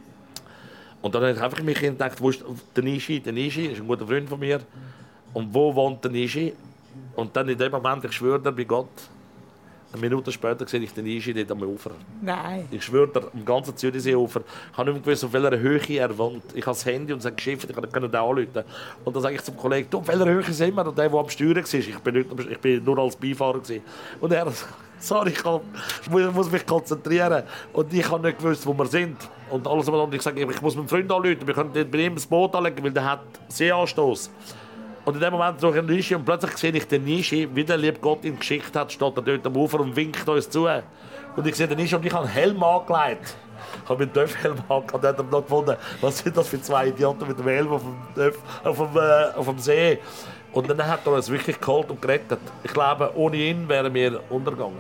[SPEAKER 1] Und dann habe ich einfach mich gedacht, wo ist der Nishi? Der Nishi ist ein guter Freund von mir. Und wo wohnt der Nishi? Und dann in dem Moment, ich schwöre dir bei Gott, eine Minute später sehe ich den Nishi dort am Ufer.
[SPEAKER 2] Nein.
[SPEAKER 1] Ich schwöre dir, am ganzen Zürichseeufer. Ich habe nicht mehr gewusst, auf welcher Höhe er wohnt. Ich habe das Handy und es hat geschifft, ich konnte den anrufen. Und dann sage ich zum Kollegen, du, auf welcher Höhe sind wir? Und der, der am Steuern war, ich bin, nicht, ich bin nur als Beifahrer. Gewesen. Und er sorry, ich, kann, ich muss mich konzentrieren. Und ich habe nicht gewusst, wo wir sind. Und alles und ich sage, ich muss meinen Freund anrufen, wir können bei ihm das Boot anlegen, weil der hat Seeanstoß. Und in dem Moment suche ich einen Nishi und plötzlich sehe ich den Nishi, wie der liebe Gott in Geschichte hat, steht er dort am Ufer und winkt uns zu. Und ich sehe den Nishi und ich habe einen Helm angelegt. Ich habe mir einen Döff-Helm angelegt und hat noch gefunden, was sind das für zwei Idioten mit dem Helm auf dem, Döff, auf dem, äh, auf dem See. Und dann hat er uns wirklich geholt und gerettet. Ich glaube, ohne ihn wären wir untergegangen.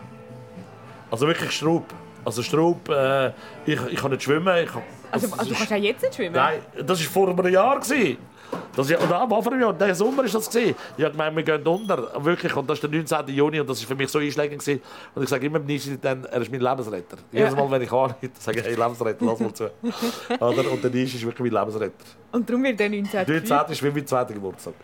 [SPEAKER 1] Also wirklich Straub. Also Straub, äh, ich, ich kann nicht schwimmen. Ich,
[SPEAKER 2] also, also du kannst auch jetzt nicht schwimmen?
[SPEAKER 1] Nein, das war vor einem Jahr. Das ist, oder am Anfang Jahr, der Sommer war das. Ich habe gemeint, wir gehen unter. Wirklich. Und das ist der neunzehnten Juni und das war für mich so einschlägig. Und ich sage immer, dann, er ist mein Lebensretter. Ja. Jedes Mal, wenn ich anrufe, sage ich, hey, Lebensretter, lass mal zu. Oder? Und der Nishi ist wirklich mein Lebensretter.
[SPEAKER 2] Und darum wird der neunzehnten
[SPEAKER 1] Der neunzehnten ist wie mein zweiter Geburtstag.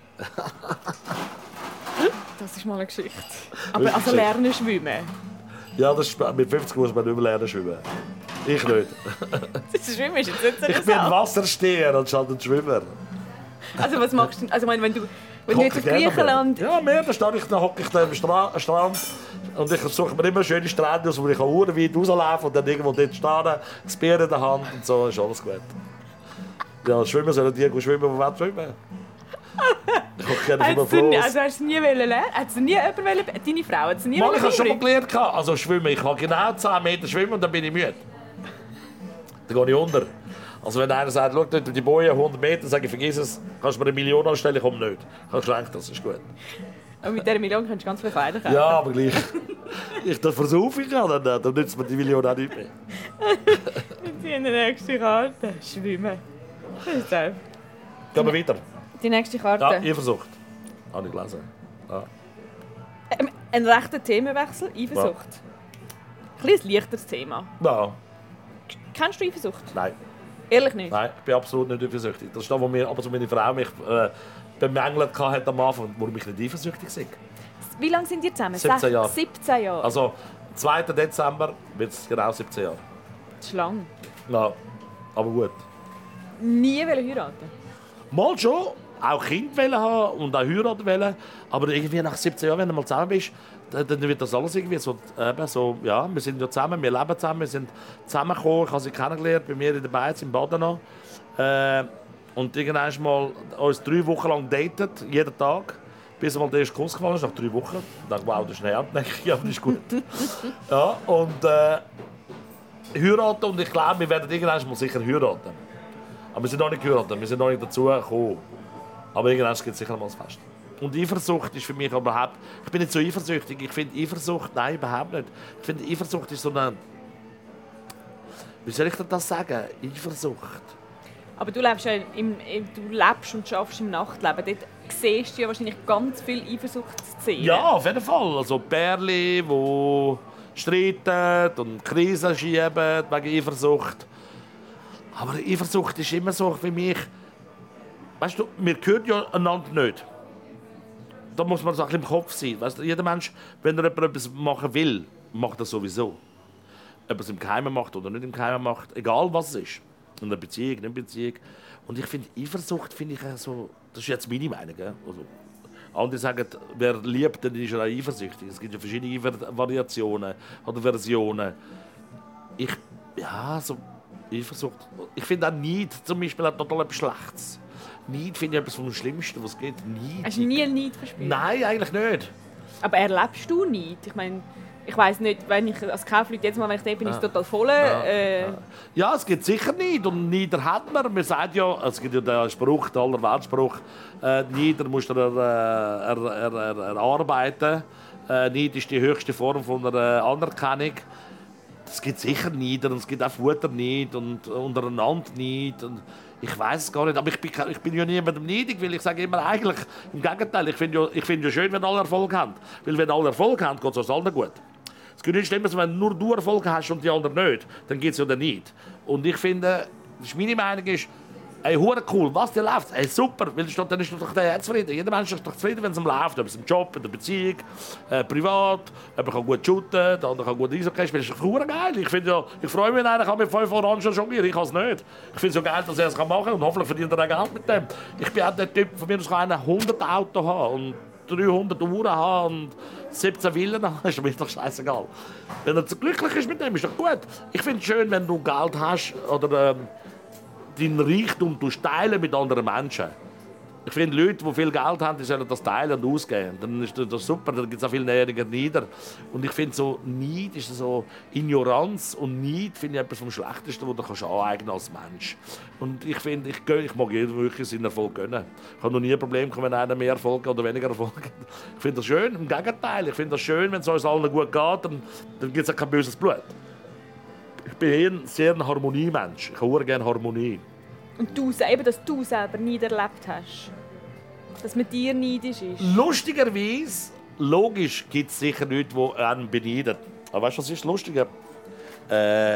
[SPEAKER 2] Das ist mal eine Geschichte. Aber also lernen schwimmen?
[SPEAKER 1] Ja, das ist, mit fünfzig muss man nicht mehr lernen schwimmen. Ich nicht.
[SPEAKER 2] Das Schwimmen ist jetzt nicht so
[SPEAKER 1] Ich bin ein Wassersteher anstatt ein Schwimmer.
[SPEAKER 2] Also was machst du? Also wenn du, wenn du jetzt auf Griechenland...
[SPEAKER 1] Ja, mehr, dann stehe ich, dann hocke ich da am Stra Strand und ich suche mir immer schöne Strände aus, wo ich Uhren weit rauslaufen und dann irgendwo dort stehen, das Bier in der Hand und so, ist alles gut. Ja, schwimmen sollen die schwimmen, die wollen schwimmen. Ich habe keine von
[SPEAKER 2] Floß. Also hast du nie lernen? Hast du nie jemanden wollen? Deine Frau hat es nie
[SPEAKER 1] Mal, ich habe schon mal gelernt. Also schwimmen, ich kann genau zehn Meter schwimmen und dann bin ich müde. Dann gehe ich unter. Also wenn einer sagt, schau dort die Boje hundert Meter, sage ich, vergiss es, kannst du mir eine Million anstellen, ich komme nicht. Ich habe geschenkt, das ist gut.
[SPEAKER 2] Und mit dieser Million kannst du ganz viele Feiern kaufen.
[SPEAKER 1] Ja, aber gleich. Ich das versuche ich ja, dann, dann nützt mir die Million auch nicht mehr.
[SPEAKER 2] Wir ziehen die nächste Karte. Schwimmen. Das ist einfach.
[SPEAKER 1] Gehen wir weiter.
[SPEAKER 2] Die nächste Karte.
[SPEAKER 1] Ja, Eifersucht. Habe ich gelesen. Ja.
[SPEAKER 2] Ein rechter Themenwechsel, Eifersucht. Ein bisschen ein leichteres Thema.
[SPEAKER 1] Ja.
[SPEAKER 2] Kennst du Eifersucht?
[SPEAKER 1] Nein.
[SPEAKER 2] Ehrlich nicht?
[SPEAKER 1] Nein, ich bin absolut nicht eifersüchtig. Das ist das, wo mir, aber so meine Frau mich äh, bemängelt hat am Anfang, warum ich nicht eifersüchtig bin.
[SPEAKER 2] Wie lange sind ihr zusammen?
[SPEAKER 1] siebzehn Jahre.
[SPEAKER 2] siebzehn Jahre.
[SPEAKER 1] Also, zweiten Dezember wird es genau siebzehn Jahre.
[SPEAKER 2] Das ist lang.
[SPEAKER 1] Ja, aber gut.
[SPEAKER 2] Nie heiraten?
[SPEAKER 1] Mal schon, auch Kinder wollen haben und auch heiraten wollen. Aber irgendwie nach siebzehn Jahren, wenn du mal zusammen bist, dann dann wird das alles irgendwie so, eben so, ja, wir sind ja zusammen, wir leben zusammen, wir sind zusammengekommen, ich habe sie kennengelernt, bei mir in der Beiz im Badenau. Äh, und irgendwann mal uns drei Wochen lang datet, jeden Tag, bis mal der erste Kuss gefallen ist, nach drei Wochen. Ich dachte, wow, das ist näher, denke ich, ja, das ist gut. Ja, und äh, heiraten, und ich glaube, wir werden irgendwann mal sicher heiraten. Aber wir sind noch nicht geheiratet, wir sind noch nicht dazu gekommen. Aber irgendwann gibt es sicher mal ein Fest. Und Eifersucht ist für mich überhaupt... Ich bin nicht so eifersüchtig. Ich finde Eifersucht... Nein, überhaupt nicht. Ich finde Eifersucht ist so eine... Wie soll ich denn das sagen? Eifersucht.
[SPEAKER 2] Aber du lebst, ja im, du lebst und arbeitest im Nachtleben. Dort siehst du ja wahrscheinlich ganz viele Eifersuchtsszenen.
[SPEAKER 1] Ja, auf jeden Fall. Also Pärchen, die streiten und Krisen schieben wegen Eifersucht. Aber Eifersucht ist immer so für mich... Weißt du, wir hören ja einander nicht. Da muss man so ein bisschen im Kopf sein. Weißt du, jeder Mensch, wenn er etwas machen will, macht das sowieso. Ob er es im Geheimen macht oder nicht im Geheimen macht, egal was es ist. In einer Beziehung, nicht in einer Beziehung. Und ich finde, Eifersucht finde ich so, das ist jetzt meine Meinung. Also, andere sagen, wer liebt, dann ist er auch eifersüchtig. Es gibt ja verschiedene Variationen oder Versionen. Ich, ja, so Eifersucht. Ich finde auch Neid zum Beispiel auch total etwas Schlechtes. Neid finde ich etwas vom Schlimmsten, was es geht. Neid.
[SPEAKER 2] Hast du nie Neid verspürt?
[SPEAKER 1] Nein, eigentlich nicht.
[SPEAKER 2] Aber erlebst du Neid? Ich meine, ich weiss nicht, wenn ich als Kaufleute jetzt mal, wenn ich da bin, ist es total voll.
[SPEAKER 1] Ja,
[SPEAKER 2] äh,
[SPEAKER 1] ja. ja, es gibt sicher Neid. Und Neider hat man. Man sagt ja, es gibt ja den Spruch, den Allerweltspruch, äh, Neider musst du er, er, er, er, erarbeiten. Äh, Neid ist die höchste Form von einer Anerkennung. Es gibt sicher Neider und es gibt auch Futterneid und untereinander Neid. Und ich weiß es gar nicht, aber ich bin, ich bin ja niemandem neidig, weil ich sage immer eigentlich, im Gegenteil, ich finde ja, ich find ja schön, wenn alle Erfolg haben. Weil wenn alle Erfolg haben, geht es uns allen gut. Es geht nicht schlimm, wenn nur du Erfolg hast und die anderen nicht, dann geht es ja dann nicht. Und ich finde, meine Meinung ist, ey, hure cool, was dir läuft, ey, super, weil dann ist doch der zufrieden. Jeder Mensch ist doch zufrieden, wenn es ihm läuft, ob es im Job, in der Beziehung, äh, privat, ob er kann gut shooten, der andere kann gut Eishockey spielen. Das ist doch geil. Ich, finde ja, ich freue mich, einer kann mit fünf Orangen jonglieren, ich kann es nicht. Ich finde es so geil, dass er es machen kann und hoffentlich verdient er auch Geld mit dem. Ich bin auch der Typ, von mir aus kann einer hundert Autos haben und dreihundert Uhren haben und siebzehn Villen haben, ist mir doch scheißegal. Wenn er glücklich ist mit dem, ist doch gut. Ich finde es schön, wenn du Geld hast oder ähm, deinen Reichtum teilen mit anderen Menschen. Ich finde, Leute, die viel Geld haben, die sollen das teilen und ausgeben. Dann ist das super, dann gibt es auch viel näheriger Neider. Und ich finde, so Neid ist so Ignoranz und Neid finde ich etwas vom Schlechtesten, was du kannst aneignen als Mensch. Und ich finde, ich, ich mag jedem wirklich seinen Erfolg gönnen. Ich habe noch nie ein Problem, wenn einer mehr Erfolg oder weniger Erfolg hat. Ich finde das schön, im Gegenteil. Ich finde das schön, wenn es uns allen gut geht, dann, dann gibt es auch kein böses Blut. Ich bin eher ein sehr ein Harmoniemensch. Ich habe gerne Harmonie.
[SPEAKER 2] Und du, eben, dass du selber Neid erlebt hast. Dass mit dir neidisch ist.
[SPEAKER 1] Lustigerweise, logisch gibt es sicher Leute, die einen beneiden. Aber weißt du, was ist lustiger? Äh,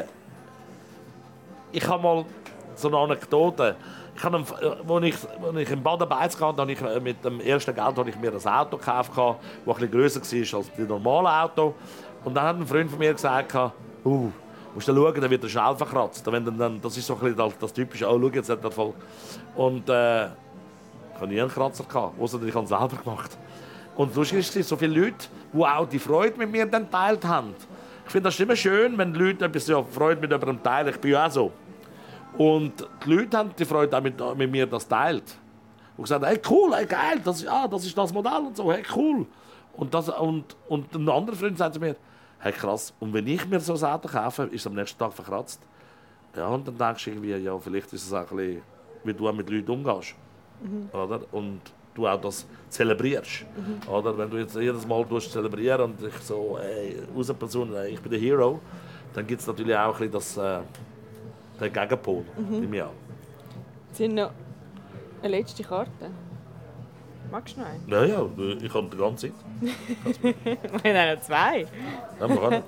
[SPEAKER 1] ich habe mal so eine Anekdote. Ich habe, als ich, als ich in Baden-Beiz kam, habe ich mit dem ersten Geld habe ich mir ein Auto gekauft, das ein bisschen grösser war als das normale Auto. Und dann hat ein Freund von mir gesagt, uh, musst du schauen, dann wird er schnell verkratzt. Wenn dann, das ist so ein bisschen das, das Typische, oh, schau, jetzt hat er voll. Und äh, ich hatte nie einen Kratzer, außer ich habe es selber gemacht. Und lustig ist, so viele Leute, die auch die Freude mit mir dann geteilt haben. Ich finde das immer schön, wenn die Leute etwas ja, Freude mit jemandem teilen. Ich bin ja auch so. Und die Leute haben die Freude auch mit, mit mir das teilt. Und gesagt, hey, cool, hey, geil, das, ja, das ist das Modell und so, hey, cool. Und, das, und, und ein anderer Freund sagt zu mir, hey, krass, und wenn ich mir so ein Auto kaufe, ist es am nächsten Tag verkratzt. Ja, und dann denkst du irgendwie, ja, vielleicht ist es auch ein bisschen, wie du mit Leuten umgehst. Mhm. Oder? Und du auch das zelebrierst. Mhm. Oder? Wenn du jetzt jedes Mal zelebrieren und ich so, ey, aus einer Person, ey, ich bin der Hero, dann gibt es natürlich auch ein bisschen das, äh, den Gegenpol mhm. bei mir.
[SPEAKER 2] Es sind noch eine letzte Karte. Magst du noch eine?
[SPEAKER 1] Ja, ja, ich habe die ganze Zeit.
[SPEAKER 2] Wir haben noch zwei.
[SPEAKER 1] Ja, wir können.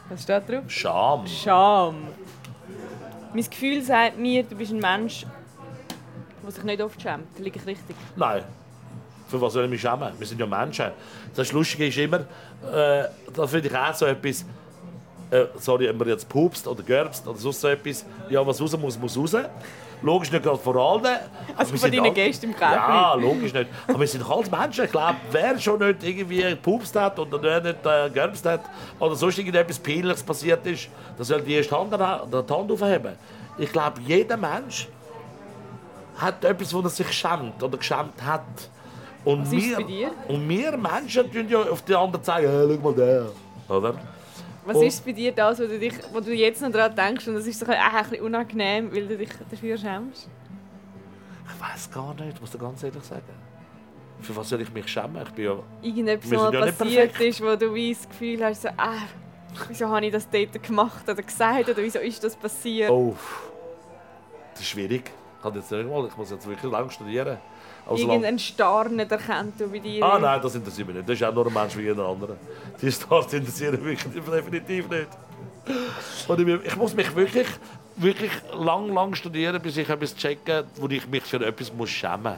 [SPEAKER 2] Was steht drauf?
[SPEAKER 1] Scham.
[SPEAKER 2] Scham. Mein Gefühl sagt mir, du bist ein Mensch, der sich nicht oft schämt. Liege ich richtig?
[SPEAKER 1] Nein. Für was soll ich mich schämen? Wir sind ja Menschen. Das Lustige ist immer, äh, das finde ich auch so etwas, äh, sorry, ob man jetzt pupst oder gerbst oder sonst so etwas, ja, was raus muss, muss raus. Logisch nicht gerade vor allen.
[SPEAKER 2] Also
[SPEAKER 1] wir
[SPEAKER 2] von deinen
[SPEAKER 1] all...
[SPEAKER 2] Gästen im Kauf.
[SPEAKER 1] Ja, logisch nicht. Aber wir sind doch alles Menschen. Ich glaube, wer schon nicht irgendwie gepupst hat oder wer nicht äh, gerbst hat oder sonst irgendetwas Peinliches passiert ist, der soll die erste Hand, an, die Hand aufheben. Ich glaube, jeder Mensch hat etwas, wo er sich schämt oder geschämt hat. Und
[SPEAKER 2] Was
[SPEAKER 1] wir,
[SPEAKER 2] ist bei dir?
[SPEAKER 1] Und wir Menschen tun ja auf die anderen zeigen, hey, schau mal der. Oder?
[SPEAKER 2] Was ist bei dir das, wo du, dich, wo du jetzt noch daran denkst und das ist so ein, ein bisschen unangenehm, weil du dich dafür schämst?
[SPEAKER 1] Ich weiß gar nicht, muss ich ganz ehrlich sagen. Für was soll ich mich schämen? Ich bin ja...
[SPEAKER 2] Irgendetwas,
[SPEAKER 1] Wir
[SPEAKER 2] was
[SPEAKER 1] sind
[SPEAKER 2] mal
[SPEAKER 1] ja nicht
[SPEAKER 2] passiert
[SPEAKER 1] perfekt.
[SPEAKER 2] ist, wo du wie das Gefühl hast, so, ah, wieso habe ich das dort gemacht oder gesagt oder wieso ist das passiert?
[SPEAKER 1] Oh, das ist schwierig. Ich, kann jetzt nicht mal, ich muss jetzt wirklich lange studieren. Also lang...
[SPEAKER 2] Irgendein Star nicht erkennt du bei dir?
[SPEAKER 1] Ah nein, das interessiert mich nicht. Das ist auch nur ein Mensch wie jeder andere. Die Stars interessieren mich definitiv nicht. Und ich, ich muss mich wirklich, wirklich lang, lang studieren, bis ich etwas checke, wo ich mich für etwas muss schämen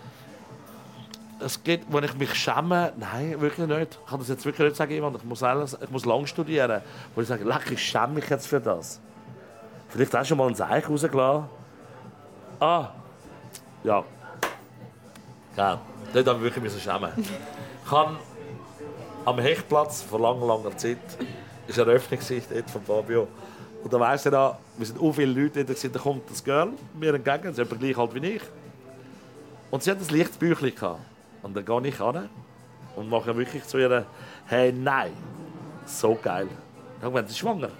[SPEAKER 1] muss. Es geht, wenn ich mich schäme, nein, wirklich nicht. Ich kann das jetzt wirklich nicht sagen, jemand. Ich muss, alles, ich muss lang studieren, wo ich sage, leck, ich schäme mich jetzt für das. Vielleicht hast du schon mal ein Zeichen rausgelassen. Ah, ja. Ja, dort habe ich wirklich müssen schämen. Ich habe am Hechtplatz vor langer, langer Zeit ist eine Eröffnung dort von Fabio. Und da weisst du ja, wir sind auch viele Leute dort, da kommt das Girl mir entgegen, sie ist etwa gleich alt wie ich. Und sie hat ein leichtes Büchlein gehabt. Und dann gehe ich hin und mache wirklich zu ihr, hey, nein, so geil. Ich habe gemeint, sie ist schwanger.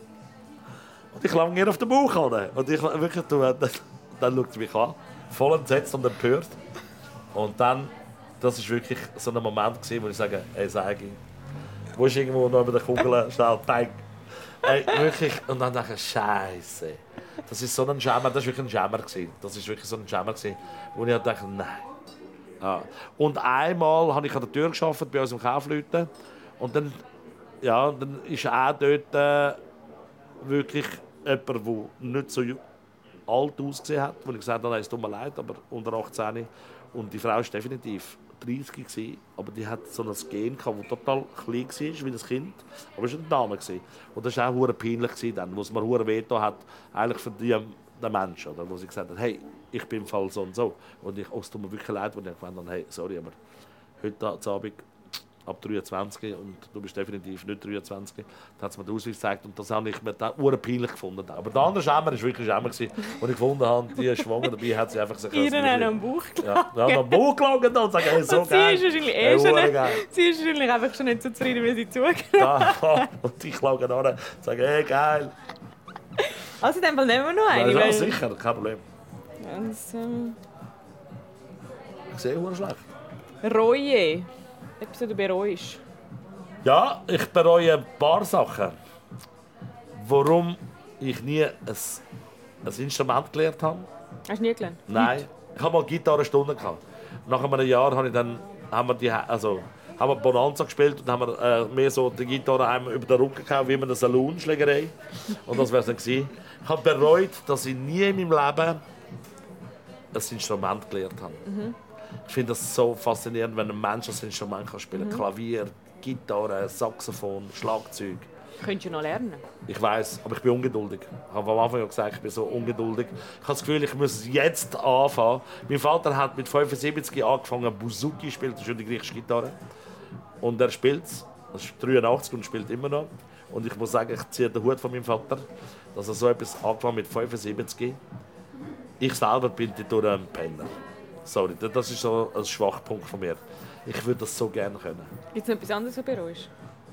[SPEAKER 1] Und ich lange ihr auf den Bauch an. Und ich wirklich, dann, dann schaut sie mich an, voll entsetzt und empört. Und dann, das war wirklich so ein Moment, wo ich sage, hey, Sagi, wo ist irgendwo noch über der Kugel, schnell, bang. Hey, wirklich, und dann dachte ich, Scheiße. Das ist so ein Schämer, das war wirklich ein Schämer. Das war wirklich so ein Schämer, wo ich dachte, nein. Ja. Und einmal habe ich an der Tür gearbeitet bei unserem Kaufleuten. Und dann, ja, dann ist auch dort äh, wirklich jemand, der nicht so alt ausgesehen hat, wo ich gesagt habe, es tut mir leid, aber unter achtzehn. Und die Frau war definitiv dreißig gewesen, aber die hat so ein Gen gehabt, das total klein war, wie ein Kind. Aber es war eine Dame. Und das war auch hure peinlich, dann, wo es mir hure wehgetan hat, eigentlich für die, den Menschen. Oder, wo sie gesagt hat, hey, ich bin im Fall so und so. Und ich, oh, es tut mir wirklich leid, und ich gemeint habe, hey, sorry, aber heute Abend ab dreiundzwanzig und du bist definitiv nicht dreiundzwanzig. Da hat es mir den Ausweis gezeigt und das habe ich mir da peinlich gefunden. Aber der andere Schämer war wirklich Schämer, als ich gefunden habe, die ist schwanger, dabei hat sie einfach gesagt,
[SPEAKER 2] Ihr haben am Bauch
[SPEAKER 1] ja, ja, am Bauch gelagert und sagen, hey, so
[SPEAKER 2] und
[SPEAKER 1] geil.
[SPEAKER 2] sie ist wahrscheinlich
[SPEAKER 1] hey,
[SPEAKER 2] eh schon nicht,
[SPEAKER 1] geil.
[SPEAKER 2] sie ist wahrscheinlich einfach schon nicht so zufrieden, wie sie zugenommen
[SPEAKER 1] Ja, und ich lage an und sage, hey, geil.
[SPEAKER 2] Also in dem Fall nehmen wir noch eine.
[SPEAKER 1] Ja,
[SPEAKER 2] weil-
[SPEAKER 1] sicher, kein Problem.
[SPEAKER 2] Also,
[SPEAKER 1] Ich sehe hure schlecht.
[SPEAKER 2] Reue. Etwas, was du bereust.
[SPEAKER 1] Ja, ich bereue ein paar Sachen. Warum ich nie ein, ein Instrument gelernt habe.
[SPEAKER 2] Hast du nie gelernt?
[SPEAKER 1] Nein, ich habe mal Gitarrenstunde gehabt. Nach einem Jahr habe ich dann, haben wir die, also, haben wir Bonanza gespielt und haben wir, äh, mehr so die Gitarre einmal über den Rücken gehauen, wie in einer Salonschlägerei. Und das wäre es dann gewesen. Ich habe bereut, dass ich nie in meinem Leben ein Instrument gelernt habe. Mhm. Ich finde das so faszinierend, wenn ein Mensch ein Instrument kann spielen kann. Mhm. Klavier, Gitarre, Saxophon, Schlagzeug.
[SPEAKER 2] Könntest du noch lernen?
[SPEAKER 1] Ich weiß, aber ich bin ungeduldig. Ich habe am Anfang ja gesagt, ich bin so ungeduldig. Ich habe das Gefühl, ich muss jetzt anfangen. Mein Vater hat mit fünfundsiebzig angefangen, Bouzouki zu spielen, das ist ja die griechische Gitarre. Und er spielt es. Er ist dreiundachtzig und spielt immer noch. Und ich muss sagen, ich ziehe den Hut von meinem Vater, dass er so etwas angefangen mit fünfundsiebzig. Ich selber bin durch ein Penner. Sorry, das ist so ein Schwachpunkt von mir. Ich würde das so gerne können.
[SPEAKER 2] Gibt es noch etwas anderes, was du bereust?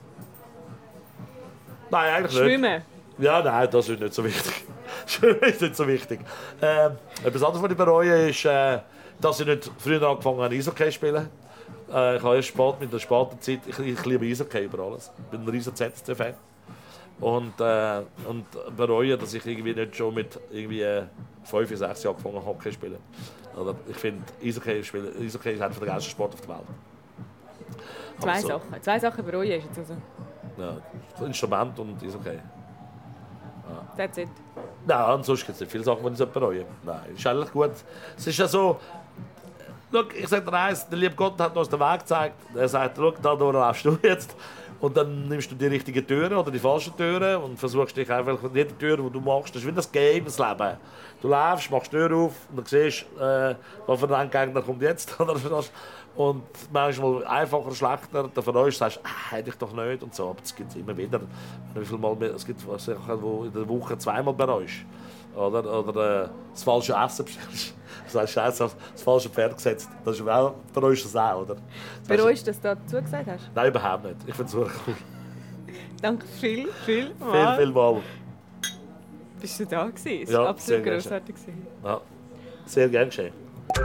[SPEAKER 1] Nein, eigentlich nicht.
[SPEAKER 2] Schwimmen?
[SPEAKER 1] Ja, nein, das ist nicht so wichtig. Schwimmen ist nicht so wichtig. Ähm, etwas anderes, was ich bereue, ist, äh, dass ich nicht früher angefangen habe, Eishockey zu spielen. Äh, ich habe erst spät, mit der späten Zeit, ich, ich liebe Eishockey über alles. Ich bin ein riesen Z S C-Fan. Und, äh, und bereue, dass ich irgendwie nicht schon mit irgendwie äh, fünf, sechs Jahren angefangen habe, Hockey zu spielen. Oder ich finde, Eishockey, spielen, Eishockey ist einer der geilsten Sporte auf der Welt.
[SPEAKER 2] Zwei
[SPEAKER 1] so.
[SPEAKER 2] Sachen. Zwei Sachen bereue ich jetzt also.
[SPEAKER 1] Ja, das Instrument und ist okay.
[SPEAKER 2] That's it.
[SPEAKER 1] Nein, ansonsten gibt es nicht viele Sachen, die ich bereue. Nein, ist eigentlich gut. Es ist ja so, schau, ich sage dir eins, der liebe Gott hat uns den Weg gezeigt. Er sagt, schau, da laufst du jetzt. Und dann nimmst du die richtigen Türen oder die falschen Türen und versuchst dich einfach mit jeder Tür, die du machst, das ist wie das Game, das Leben. Du läufst, machst die Tür auf und dann siehst, äh, was für ein Endgegner kommt jetzt. Und manchmal einfacher, schlechter, dann von uns sagst du, ah, hätte ich doch nicht und so. Aber es gibt immer wieder, wie viel Mal, es gibt Sachen, wo in der Woche zweimal bereust. Oder, oder äh, das falsche Essen bestellst. Du sagst, Scheiße, das falsche Pferd gesetzt. Das ist auch, bereust du das auch, oder?
[SPEAKER 2] Bereust du, dass du dazu gesagt hast?
[SPEAKER 1] Nein, überhaupt nicht. Ich finde es super cool.
[SPEAKER 2] Danke viel, viel
[SPEAKER 1] Viel, viel mal.
[SPEAKER 2] Bist du da gewesen? Es
[SPEAKER 1] Ja,
[SPEAKER 2] war absolut
[SPEAKER 1] sehr
[SPEAKER 2] grossartig.
[SPEAKER 1] Ja, sehr gern geschehen.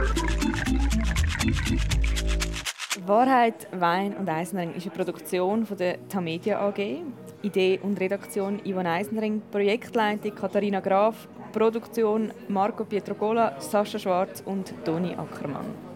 [SPEAKER 2] Wahrheit, Wein und Eisenring ist eine Produktion von der Tamedia A G. Idee und Redaktion Yvonne Eisenring, Projektleitung Katharina Graf, Produktion Marco Pietrocola, Sascha Schwarz und Toni Ackermann.